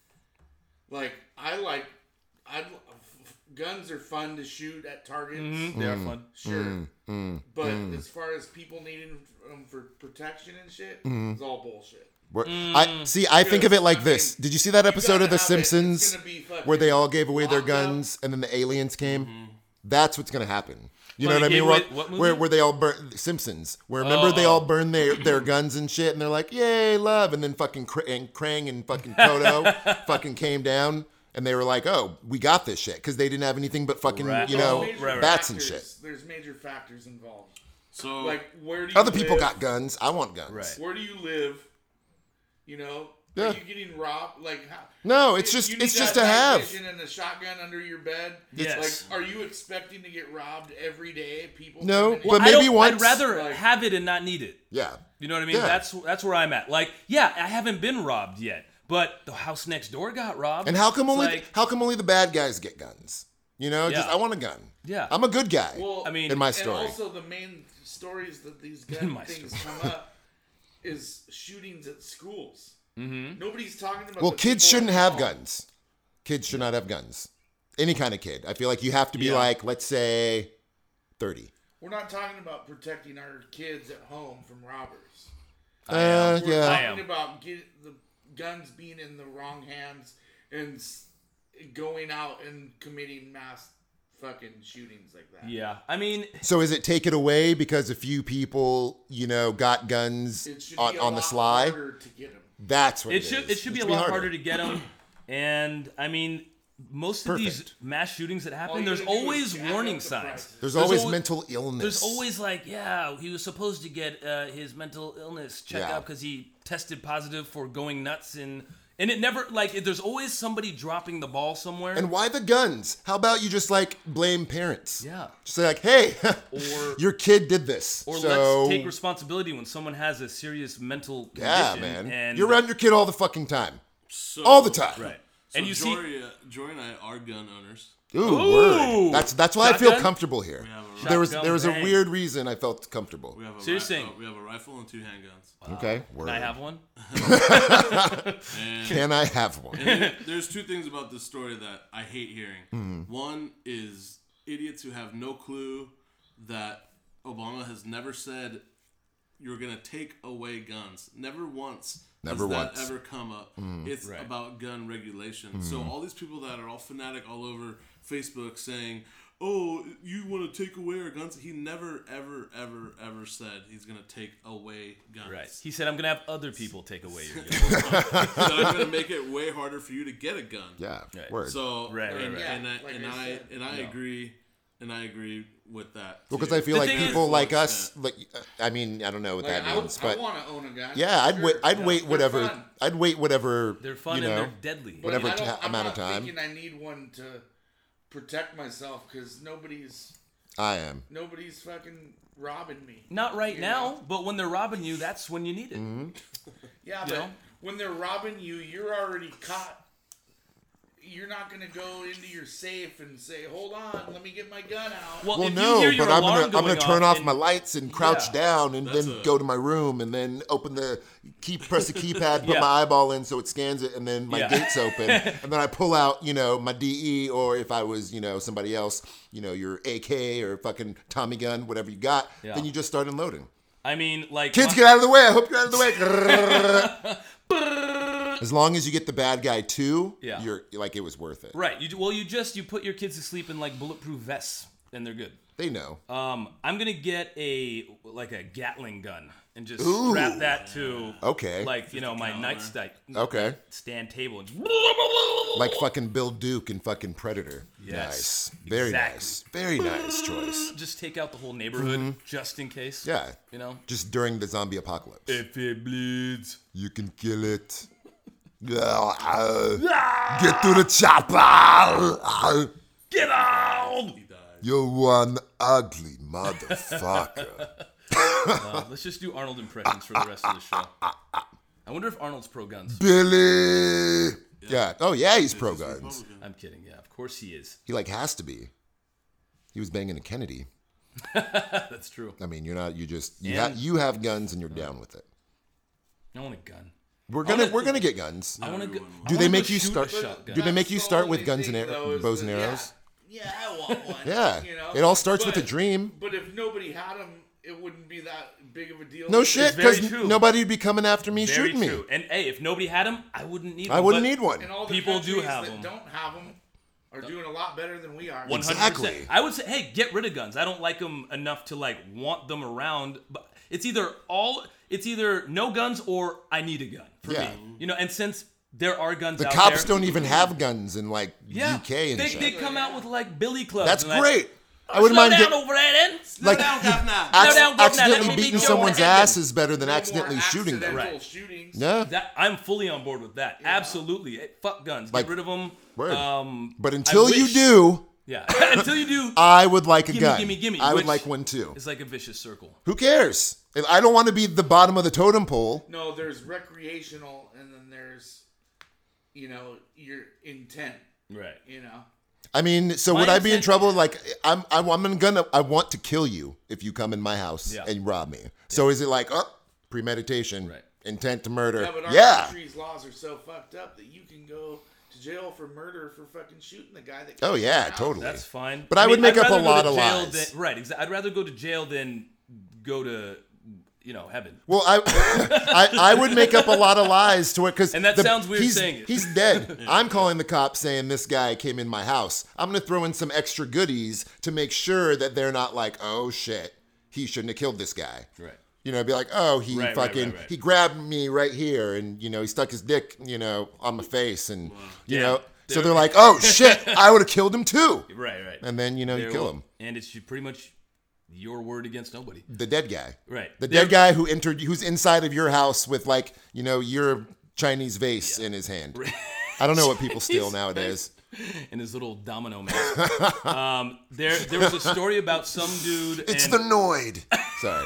Like, I like, I, guns are fun to shoot at targets. Mhm, They are Mm. fun. Sure. But as far as people needing them for protection and shit, it's all bullshit. Where- Mm. I see. I think of it like I this. mean, Did you see that episode gotta of The have it. It's Simpsons gonna be fucking where they all gave away their locked up. guns and then the aliens came? That's what's gonna happen. You Well, know what I they mean? gave Where, away- what movie? where where they all burn Simpsons? Where remember Oh, they oh. all burn their, their guns and shit, and they're like, "Yay, love!" And then fucking Kr- and Krang and fucking Kodo fucking came down, and they were like, "Oh, we got this shit," because they didn't have anything but fucking Right. you There's know major right, right. bats and factors- shit. There's major factors involved. So Like, where do you Other people live? got guns. I want guns. Right. Where do you live? You know, Yeah. are you getting robbed? Like, how, No, it's just you need it's just that to night have. vision and a shotgun under your bed. Yes. Like, are you expecting to get robbed every day? People. No, coming in? but I maybe don't, once. I'd rather Like- have it and not need it. Yeah. You know what I mean? Yeah. That's that's where I'm at. Like, yeah, I haven't been robbed yet, but the house next door got robbed. And how come It's only like, how come only the bad guys get guns? You know, just Yeah. I want a gun. Yeah. I'm a good guy. Well, I mean, in my and story. also the main stories that these In gun my things story. come up is shootings at schools. Mm-hmm. Nobody's talking about. Well, the kids people shouldn't at have home. guns. Kids should not have guns. Any kind of kid. I feel like you have to be Yeah. like, let's say, thirty. We're not talking about protecting our kids at home from robbers. Uh, We're yeah. I talking am. about get the guns being in the wrong hands and s- going out and committing mass fucking shootings like that. Yeah, I mean, So is it take it away because a few people, you know, got guns It should on, be a on the lot sly? harder to get them. That's what it, it should is. it should be a should lot harder to get them. And I mean, most of these Perfect. mass shootings that All happen, you there's gotta do is always jack warning up the signs. prices. There's, There's always al- mental illness. There's always like, yeah, he was supposed to get uh, his mental illness checked Yeah. out because he tested positive for going nuts and and it never like there's always somebody dropping the ball somewhere. And why the guns? How about you just like blame parents? Yeah. Just say like, hey, Or- your kid did this. Or so, let's take responsibility when someone has a serious mental condition. yeah, man. And You're around your kid all the fucking time. So, All the time. right. So and you see, Jory, uh, Jory and I are gun owners. Ooh, Ooh. word. That's that's why I feel Shotgun? comfortable here. We have a There was Shotgun there was a bang. weird reason I felt comfortable. We have a So you're ri- saying- uh, we have a rifle and two handguns. Okay, word. can I have one? And Can I have one? there- there's two things about this story that I hate hearing. Mm-hmm. One is idiots who have no clue that Obama has never said you're going to take away guns. Never once Never has once. that ever come up. It's Right. about gun regulation. Mm-hmm. So all these people that are all fanatic all over Facebook saying, oh, you want to take away our guns? He never, ever, ever, ever said he's going to take away guns. Right. He said, I'm going to have other people take away your gun. So I'm going to make it way harder for you to get a gun. Yeah, Right. word. So Right, right, and, right. and, I, Yeah, like and I I said. and I No. agree and I agree with that. Well, because too. I feel The like thing is- people like To an us, like uh, I mean, I don't know what Like, that I, means, but I want to own a gun. yeah, I'd Sure. wait. I'd Yeah. wait They're whatever. fun. I'd wait whatever. They're fun you and know, they're deadly. But whatever I don't, ta- I'm amount not of time. thinking I need one to protect myself because nobody's I am. nobody's fucking robbing me. Not right You now, know? but when they're robbing you, that's when you need it. Mm-hmm. Yeah, You but know? when they're robbing you, you're already caught. You're not gonna go into your safe and say, "Hold on, let me get my gun out." Well, Well, if no, you hear your but I'm alarm gonna I'm gonna going turn off and- my lights and crouch Yeah. down and That's then a- go to my room and then open the key, press the keypad, put Yeah. my eyeball in so it scans it, and then my Yeah. gate's open, and then I pull out, you know, my D E, or if I was, you know, somebody else, you know, your A K or fucking Tommy gun, whatever you got, Yeah. then you just start unloading. I mean, like Kids, my- get out of the way. I hope you're out of the way. As long as you get the bad guy too, Yeah. you're like it was worth it. right. You well, you just you put your kids to sleep in like bulletproof vests, and they're good. They know. Um, I'm gonna get a like a Gatling gun and just Ooh. strap that to Okay. like you know my caliber. nightstand Okay. stand table. And Like fucking Bill Duke and fucking Predator. Yes, Nice. Very exactly. nice. Very nice choice. just take out the whole neighborhood just in case. Mm-hmm. Yeah. You know. Just during the zombie apocalypse. If it bleeds. You can kill it. Get to the chopper. Get out! He died. You're one ugly motherfucker. Uh, let's just do Arnold impressions for the rest of the show. I wonder if Arnold's pro guns. Billy. Yeah. Oh yeah, he's pro guns. Republican. I'm kidding. Yeah, of course he is. He like has to be. He was banging a Kennedy. That's true. I mean, you're not. You just you, And- ha- you have guns and you're down with it. I want a gun. We're gonna wanna- we're gonna get guns. I want to go. everyone Do I they wanna make go you shoot start- a shotgun. Do they make you That's the start with only guns thing, and ar- though, is bows and that- arrows? Yeah, yeah, I want one. Yeah. you know? It all starts with a But- dream. But if nobody had them, it wouldn't be that big of a deal. No shit, very because true. nobody would be coming after me, Very shooting true. me. And hey, if nobody had them, I wouldn't need. I them, wouldn't but need one. And all the People do countries have that 'em. don't have them are doing a lot better than we are. one hundred Exactly. percent. I would say, hey, get rid of guns. I don't like them enough to like want them around. But it's either all, it's either no guns or I need a gun for Yeah. me. You know, and since there are guns The out cops there, don't even have guns in like yeah, U K and they, shit. they come out with like billy clubs. That's and, like, great. I "Oh, wouldn't slow mind down get, over there, then. like down, Governor. ac- Slow down, Governor. Let accidentally me beating beat your someone's head in. ass is better than No more accidentally shooting them. accidental Right. shootings. Yeah, That I'm fully on board with that. Absolutely. Hey, fuck guns. Like, Get rid of them. word. Um, but until you wish- do, yeah. Until you do, I would like a Gimme, gun. gimme, gimme, I would which- like one too. it's like a vicious circle. Who cares? If I don't want to be the bottom of the totem pole. No, there's recreational, and then there's, you know, your intent. Right. You know. I mean, so My would I be in intent- trouble? Like, I'm, I'm, I'm gonna, I want to kill you if you come in my house Yeah. and rob me. So is it like, oh, premeditation, Right. intent to murder? Yeah, but our Yeah. country's laws are so fucked up that you can go to jail for murder for fucking shooting the guy that. Oh came yeah, in the totally. That's fine. But I would make I'd up a rather go lot to of jail lies. Than, right. Exa- I'd rather go to jail than go to you know, heaven. Well, I, I I would make up a lot of lies to it because And that sounds weird he's, saying it. He's dead. I'm calling the cops saying this guy came in my house. I'm gonna throw in some extra goodies to make sure that they're not like, oh shit, he shouldn't have killed this guy. Right. You know, be like, oh, he Right, right, fucking right, right. he grabbed me right here, and you know, he stuck his dick, you know, on my face, and you Yeah. know, so they're like, oh shit, I would have killed him too. Right, right. And then you know, you There kill will- him. And it's pretty much your word against nobody. The dead guy. Right. The There- dead guy who entered, who's inside of your house with like, you know, your Chinese vase in his hand. I don't know what people steal nowadays. In his little domino mask. um, there, there was a story about some dude. It's and, the Noid. Sorry.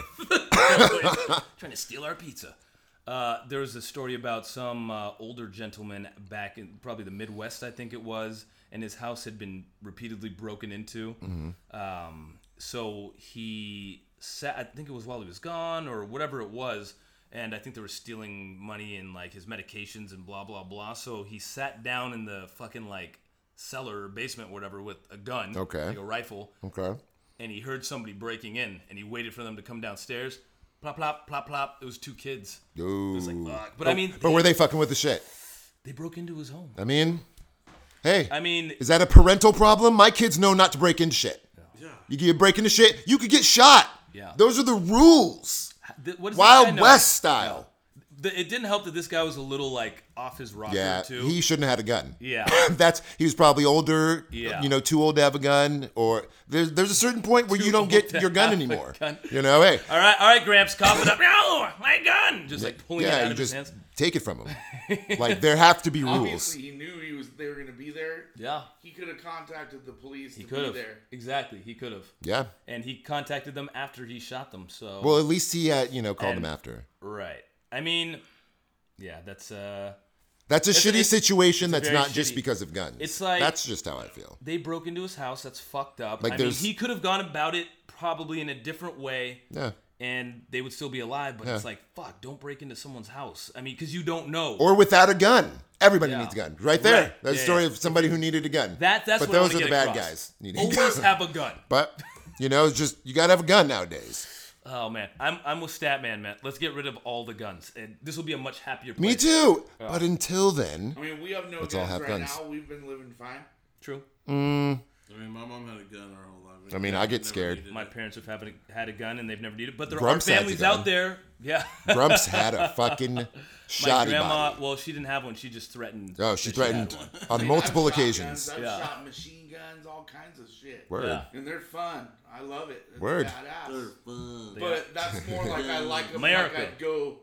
trying to steal our pizza. Uh, there was a story about some uh, older gentleman back in probably the Midwest, I think it was, and his house had been repeatedly broken into. Mm-hmm. Um, so he sat, I think it was while he was gone or whatever it was, and I think they were stealing money and like his medications and blah blah blah. So he sat down in the fucking like cellar or basement, whatever, with a gun, Okay. like a rifle, Okay. and he heard somebody breaking in, and he waited for them to come downstairs. Plop, plop, plop, plop. It was two kids. Ooh. It was like, fuck. But I mean, But were they fucking with the shit? they broke into his home. I mean, hey, I mean, is that a parental problem? My kids know not to break into shit. Yeah. You get break into shit, you could get shot. Yeah. Those are the rules. th- what does this guy Wild know? West style. The, it didn't help that this guy was a little like off his rocker Yeah, too. he shouldn't have had a gun. Yeah. That's he was probably older. Yeah. You know, too old to have a gun, or there's there's a certain point where Too you don't old get to your gun have a anymore. gun. You know, hey, all right, all right, Gramps, cough it up. No, my gun. Just like pulling it yeah, out you of his just hands. take it from him. Like there have to be rules. Obviously, he knew he was they were going to be there. Yeah, He could have contacted the police he to could be have. there. Exactly, he could have. Yeah. And he contacted them after he shot them. So Well, at least he had, you know, called And- them after. right. I mean, yeah, that's uh. That's a It's- shitty it's- situation. it's That's very not just shitty. because of guns. It's like- that's just how I feel. They broke into his house. That's fucked up. Like, I mean, there's- he could have gone about it probably in a different way, Yeah. and they would still be alive. But Yeah. it's like, fuck, don't break into someone's house. I mean, because you don't know. Or without a gun. Everybody Yeah. needs a gun. Right there. Right. That's Yeah, a story yeah. of somebody who needed a gun. that that's but what I those wanna are the get bad across. guys. Needing a Always gun. have a gun. But you know, it's just you gotta have a gun nowadays. Oh man, I'm I'm with Statman, man. Let's get rid of all the guns, and this will be a much happier place. Me too. But until then, I mean, we have no Let's all guns have right guns. now. We've been living fine. True. mm, I mean, my mom had a gun our whole life. I mean, I get Never scared. needed My it. parents have haven't had a gun and they've never needed it, but there Grumps are has a families gun. out there. Yeah. Grumps had a fucking My shoddy grandma, body. well, she didn't have one. She just threatened. Oh, she that had threatened one. on I mean, multiple I've shot occasions. Guns, I've Yeah. shot machine guns, all kinds of shit. Word. Yeah. And they're fun. I love it. It's Word. badass. They're fun. But that's more like I like them. America. Like I'd go,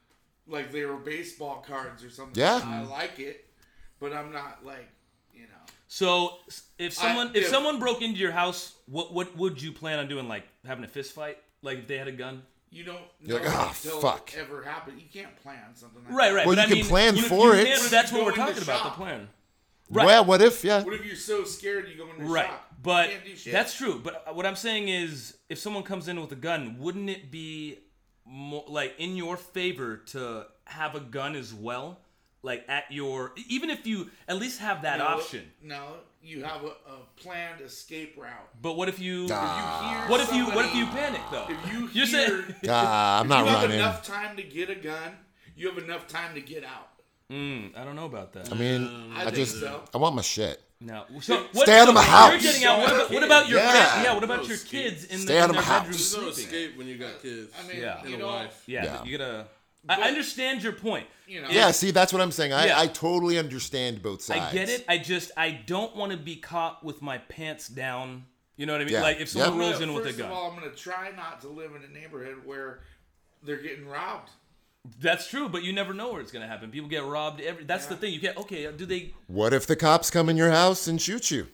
like they were baseball cards or something. Yeah. I like it, but I'm not like, you know. So if someone I- if if- someone broke into your house, what what would you plan on doing? Like having a fist fight? Like if they had a gun? You don't You're know like, "Ah, until fuck." it ever happened. You can't plan something like Right, that. right. Well, but you I can mean, plan you- for you it. can- that's what Go we're into talking about. The shock. plan. Right. Well, what if? Yeah. What if you're so scared you go into Right, shock? but you can't do shit. that's true. But what I'm saying is, if someone comes in with a gun, wouldn't it be more like in your favor to have a gun as well? Like at your, even if you at least have that no, option. No, you have a, a planned escape route. But what if you? Ah. If you hear What if you? What if somebody- you panic though? If you You're hear, saying- Ah, I'm if not you have running. enough time to get a gun, you have enough time to get out. Mm, I don't know about that. I mean, I, I think just, so. I want my shit. No. So, what, Stay out of my so house. You're getting out. What about, what about your? Yeah. fam- yeah. What about No your escape. kids in, Stay the, out in of their my house. bedroom There's no sleeping? escape when you got kids. I mean, Yeah. you And a know, wife. Yeah, Yeah. you gotta. But- I understand your point. you know, Yeah, see, that's what I'm saying. I, Yeah. I totally understand both sides. I get it. I just I don't want to be caught with my pants down. You know what I mean? Yeah. Like if someone Yep. rolls First in with a of gun. all, I'm gonna try not to live in a neighborhood where they're getting robbed. That's true, but you never know where it's gonna happen. People get robbed. Every that's the Yeah. thing. You can't. Okay, do they? What if the cops come in your house and shoot you?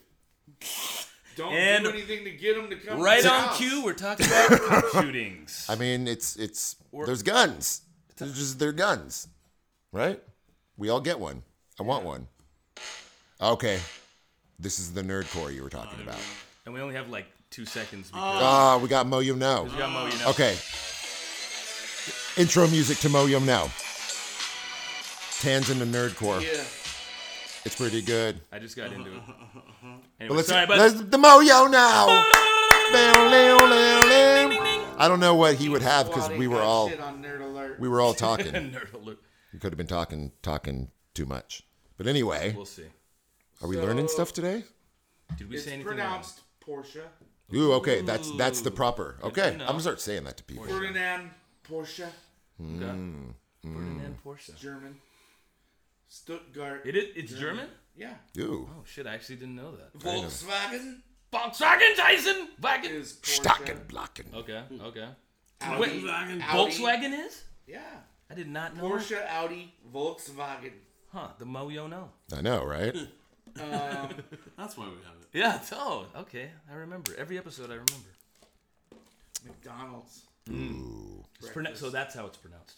Don't And do anything to get them to come. Right to the on house. cue. We're talking about cop shootings. I mean, it's it's there's guns. There's just they're guns, right? We all get one. I want one. Okay, this is the nerd core you were talking about. And we only have like two seconds because Ah, we got Mo Yum Now. we got Mo, you know. Okay. Intro music to Mo Yum Now. Tans in the nerd core. Yeah. It's pretty good. I just got into it. But Anyway, let's, sorry, but let's the Mo Yo Now. Bam, lam, lam, lam. I don't know what he would have because Squad we ain't were got all shit on Nerd Alert. we were all talking. Nerd alert. We could have been talking talking too much. But anyway, We'll see. are we So- learning stuff today? Did we It's say anything? wrong? pronounced Porsche. Ooh, okay, that's that's the proper. Okay, to know. I'm gonna start saying that to people. Ferdinand Porsche, Okay. Mm. Ferdinand Porsche. German. Stuttgart. It is. It's German. Yeah. Ooh, Oh shit! I actually didn't know that. Volkswagen Volkswagen Tyson. Wagon. is Porsche. Stocken blocken. Okay. Okay. Audi, Wait, Volkswagen. Audi. Volkswagen is? Yeah. I did not know. Porsche, Audi, Volkswagen. Huh? The Mo Yo know. I know, right? That's why we have it. Yeah. It's, oh, okay. I remember every episode. I remember. McDonald's. It's pronou- so that's how it's pronounced.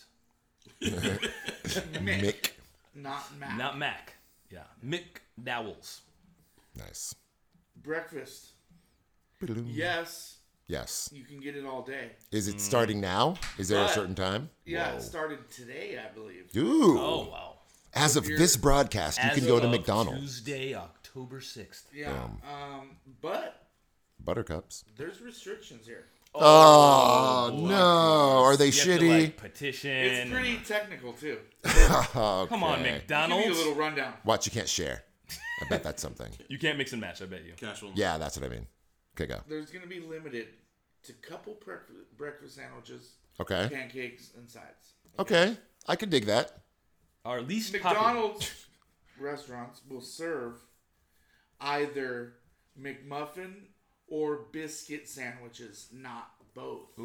Mick. Not Mac. Not Mac. Yeah. McDowell's. Nice. Breakfast. Yes, Yes. you can get it all day. Is it starting now? Is there a But- certain time? Yeah, Whoa. it started today, I believe. Ooh. Oh wow. As of you're- this broadcast, you As can go of to McDonald's. Tuesday, October sixth. Yeah. Um, but Buttercups. there's restrictions here. Oh, no. Are they You have to, shitty? like, petition. It's pretty technical too. Okay. Come on, Give you a McDonald's. little rundown. Watch, you can't share. I bet that's something. You can't mix and match. I bet you. Casual. Yeah, that's what I mean. Okay, go. There's going to be limited to couple breakfast, breakfast sandwiches, Okay. pancakes, and sides. Okay. I can dig that. Our least popular. McDonald's restaurants will serve either McMuffin or biscuit sandwiches, not both.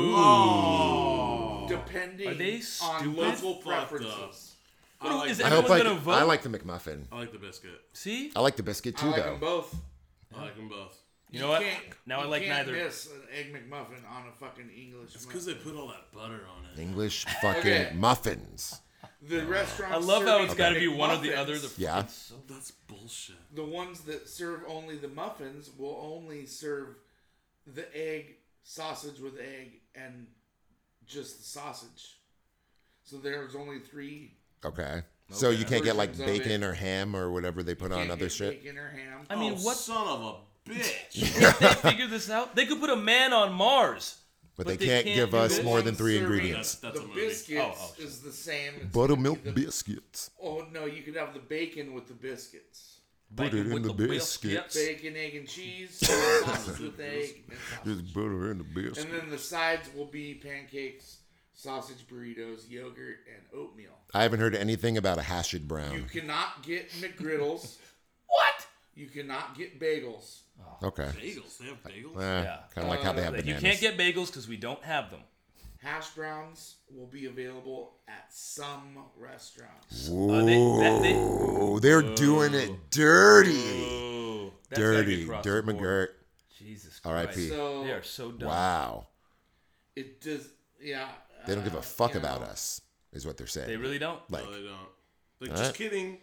Ooh. Depending Are they on stupid? local Fucked up. preferences. I like, Is I everyone hope I, gonna can- vote? I like the McMuffin. I like the biscuit. See? I like the biscuit I too, like though. them both. I like them both. You know what? Can't- Now I you like can't neither. miss an egg McMuffin on a fucking English. It's because they put all that butter on it. English fucking Okay. muffins. The restaurant. I love how it's serving got to the be one or the McMuffins, other. The Yeah. so That's bullshit. The ones that serve only the muffins will only serve the egg, sausage with egg, and just the sausage. So there's only three. Okay. So you can't get like Versions of bacon it. or ham or whatever they put on Can't other get shit. Bacon or ham. I mean, oh, what? son of a bitch. Can't they figure this out? They could put a man on Mars. But, But they, they can't, can't give do us this? more than three Serving ingredients. That's the a movie. biscuits Oh, oh, is the same. It's Buttermilk the- biscuits. Oh no, you could have the bacon with the biscuits. Put it Bacon in with the biscuits. Bacon, egg, and cheese. Sausage with egg. And, sausage. Just butter in the biscuit. And then the sides will be pancakes, sausage burritos, yogurt, and oatmeal. I haven't heard anything about a hashed You brown. cannot get McGriddles. What? You cannot get bagels. Okay. Bagels. They have bagels? Eh, Yeah. Kind of like how they have You bananas. can't get bagels because we don't have them. Hash browns will be available at some restaurants. Uh, they, that, they, Oh, they're doing it dirty. Ooh, that's gotta be Dirty. across Dirt the board. McGirt. Jesus Christ. R I P. So They are so dumb. Wow. it does. Yeah. They don't give uh, a fuck you about know, us, is what they're saying. They really don't. Like, No, they don't. Like, All just right. kidding.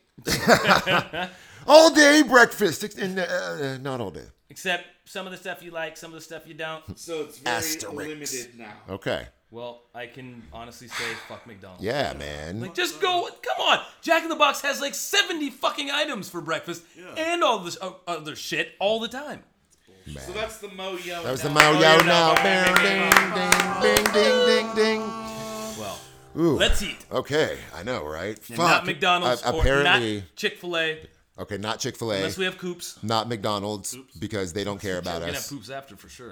all day breakfast. ex- And, uh, uh, not all day. Except some of the stuff you like, some of the stuff you don't. So it's very Asterix. limited now. Okay. Well, I can honestly say fuck McDonald's. Yeah, man. Like, just go. Come on. Jack in the Box has like seventy fucking items for breakfast and all this uh, other shit all the time. So that's the Mo Yo. That was the now. Mo Yo now. Bang, ding, ding, ding, ding, ding. Well, Ooh. let's eat. Okay, I know, right? And Fuck. not McDonald's Uh, or apparently, not Chick-fil-A okay, not Chick Fil A, unless we have Coops. not McDonald's because they don't care We're about gonna have us. Poops after for sure.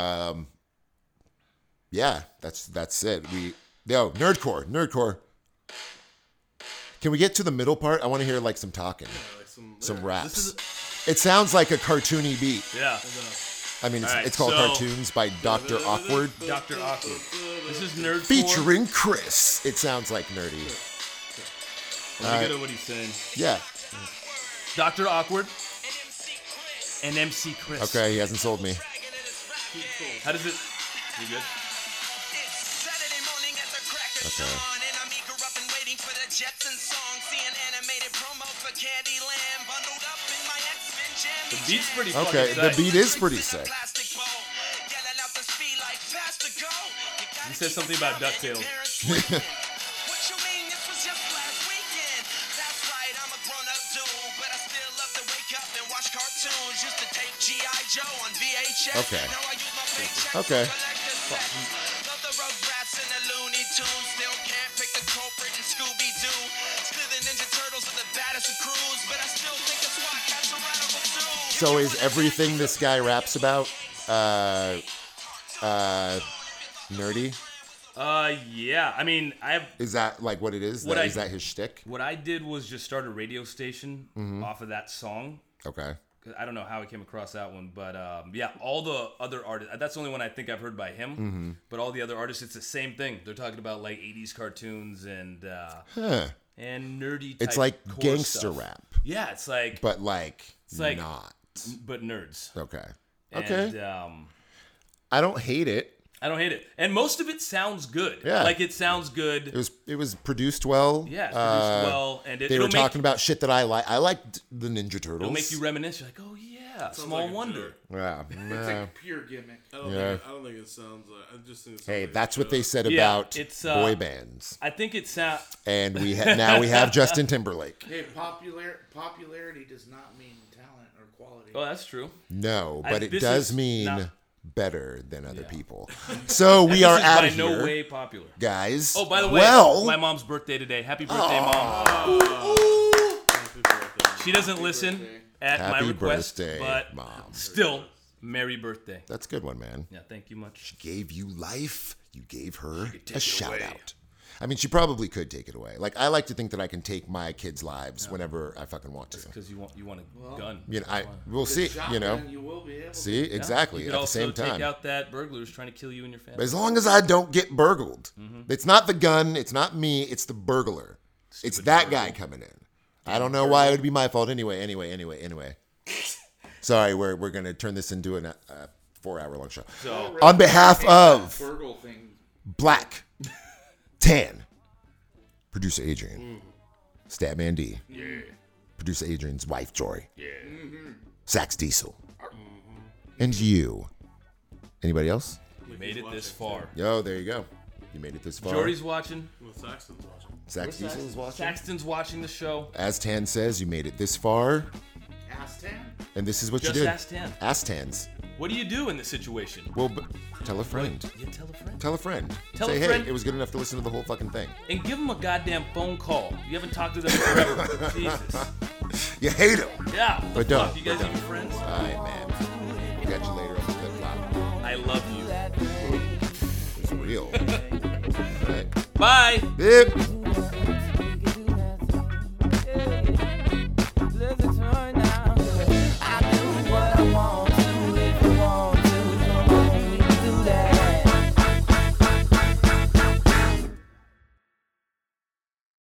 Yeah, that's that's it. We yo nerdcore, nerdcore. Can we get to the middle part? I want to hear like some talking, Like some, some yeah. raps. This is It sounds like a cartoony beat. Yeah. I mean, it's, All right, it's called so- Cartoons by Doctor Awkward, Doctor Awkward. This is Nerd featuring Chris. It sounds like nerdy. Let me get at what he's saying. Yeah. Doctor Awkward and M C Chris. Okay, he hasn't sold me. How does it? You good? Saturday morning at the crack of Okay. dawn, and I'm eager up and waiting for the Jetson song. Seeing animated promo for Candyland, bundled up in my X-Men jam. The beat's pretty Okay, fucking the sick. beat is pretty sick. He says something about DuckTales. What you mean? This was just last weekend. That's right, I'm a grown-up dude, but I still love to wake up and watch cartoons. Used to take G I. Joe on V H S. Okay. Now I use my paycheck Okay. to collect the Love the Rugrats and the Looney Tunes. Still can't pick the culprit in Scooby-Doo. Still the Ninja Turtles are the baddest of crews, but I still think the SWAT cats are radical too. So is everything this guy raps about uh, uh, nerdy? Uh, yeah. I mean, I have. Is that like what it is? What That, I- is that his shtick? What I did was just start a radio station Mm-hmm. off of that song. Okay. 'Cause I don't know how I came across that one, but um, yeah, all the other artists. That's the only one I think I've heard by him. Mm-hmm. But all the other artists, it's the same thing. They're talking about like eighties cartoons and uh, Huh. and nerdy. It's type like core gangster stuff. rap, Yeah, it's like but like, like- not. but nerds. Okay. And, Okay. um, I don't hate it. I don't hate it, and most of it sounds good. Yeah. Like it sounds good. It was it was produced well. Yeah, it's produced Uh, well, and it, They it'll were make, talking about shit that I like. I liked the Ninja Turtles. It'll make you reminisce. You're like, oh yeah, Small like a Wonder. joke. Yeah. It's nah. like pure gimmick. I don't, Yeah. think, I don't think it sounds like. I just think. It sounds Hey, like a that's what they joke. said Yeah, about it's, uh, boy bands. I think it sound. And we ha- now we have Justin Timberlake. Hey, popular popularity does not mean talent or quality. Oh, that's true. No, I- but it this does is mean not- better than other people. So we This are is out by of no here, way popular. guys. Oh, by the way, well, my mom's birthday today. Happy birthday, mom. Happy birthday. She doesn't listen birthday. at my happy request, birthday, but mom. still, merry birthday. That's a good one, man. Yeah, thank you much. Gave you life. You gave her take a it shout away. out. I mean, she probably could take it away. Like, I like to think that I can take my kids' lives whenever I fucking want to. Because you want you want a gun. You know, I we'll With see. shotgun, You know, you will be able see to. exactly You could at the also same take time. out that burglar who's trying to kill you and your family. But as long as I don't get burgled, Mm-hmm. it's not the gun, it's not me, it's the burglar. it's that guy coming in. I don't know why it would be my fault anyway. Anyway, anyway, anyway. Sorry, we're we're gonna turn this into a uh, four-hour long show. So On behalf of Burgle thing. Black, Tan, producer Adrian, Statman D, producer Adrian's wife Jory, Sax Diesel, and you. Anybody else? you made it this far. Yo, there you go. You made it this far. Jory's watching. Well, Saxton's watching. Sax Diesel is watching. Saxton's watching the show. As Tan says, you made it this far, Astan? and this is what Just you did. ask Tan. Ask Tans. What do you do in this situation? Well, b- tell a friend. You tell a friend. Tell a friend. Tell Say, a hey, friend. it was good enough to listen to the whole fucking thing. And give them a goddamn phone call. You haven't talked to them forever. Jesus. You hate him. Yeah. what But the don't. fuck? You guys but even don't. friends? All right, man. Catch you later on the flip flop. I love you. It's real. All right. Bye. Bip.